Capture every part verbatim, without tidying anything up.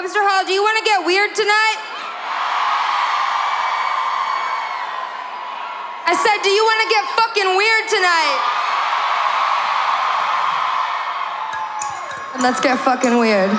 Webster Hall, do you want to get weird tonight? I said, do you want to get fucking weird tonight? And let's get fucking weird.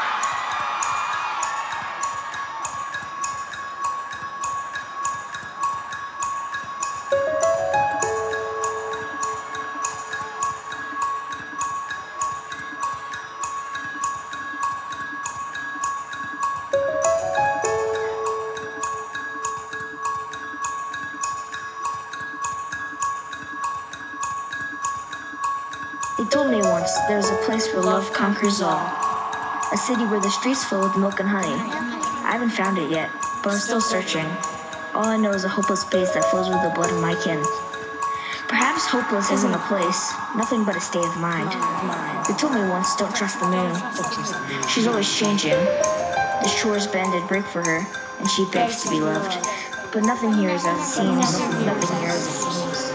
They told me once there's a place where love conquers all. A city where the streets fill with milk and honey. I haven't found it yet, but I'm still searching. All I know is a hopeless place that flows with the blood of my kin. Perhaps hopeless isn't a place, nothing but a state of mind. They told me once, don't trust the moon. She's always changing. The shores bend and break for her, and she begs to be loved. But nothing here is as it seems. Nothing here is as it seems.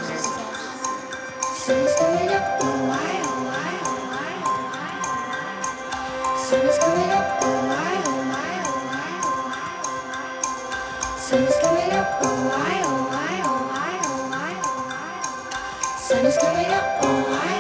Sun's coming up, oh why, oh why, oh why, oh why. Sun is coming up, oh why, oh why, oh why, oh why. Sun is coming up, oh why, oh why, oh why, oh why, oh why. Sun is coming up, oh why.